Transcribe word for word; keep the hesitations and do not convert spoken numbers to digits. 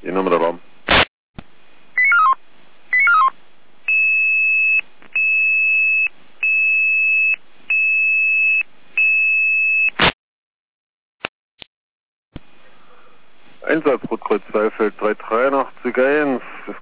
Ihr Name der Raum. Einsatz Rotkreuz zwei Feld drei dreiundachtzig eins.